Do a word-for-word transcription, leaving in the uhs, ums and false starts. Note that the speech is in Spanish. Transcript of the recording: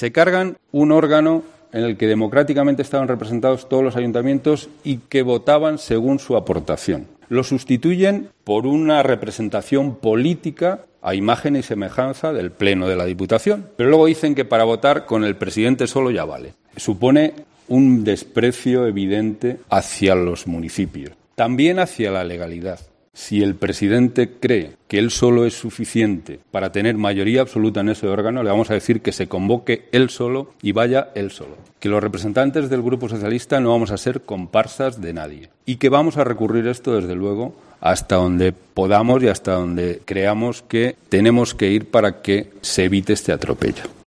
Se cargan un órgano en el que democráticamente estaban representados todos los ayuntamientos y que votaban según su aportación. Lo sustituyen por una representación política a imagen y semejanza del Pleno de la Diputación. Pero luego dicen que para votar con el presidente solo ya vale. Supone un desprecio evidente hacia los municipios, también hacia la legalidad. Si el presidente cree que él solo es suficiente para tener mayoría absoluta en ese órgano, le vamos a decir que se convoque él solo y vaya él solo. Que los representantes del Grupo Socialista no vamos a ser comparsas de nadie. Y que vamos a recurrir esto, desde luego, hasta donde podamos y hasta donde creamos que tenemos que ir para que se evite este atropello.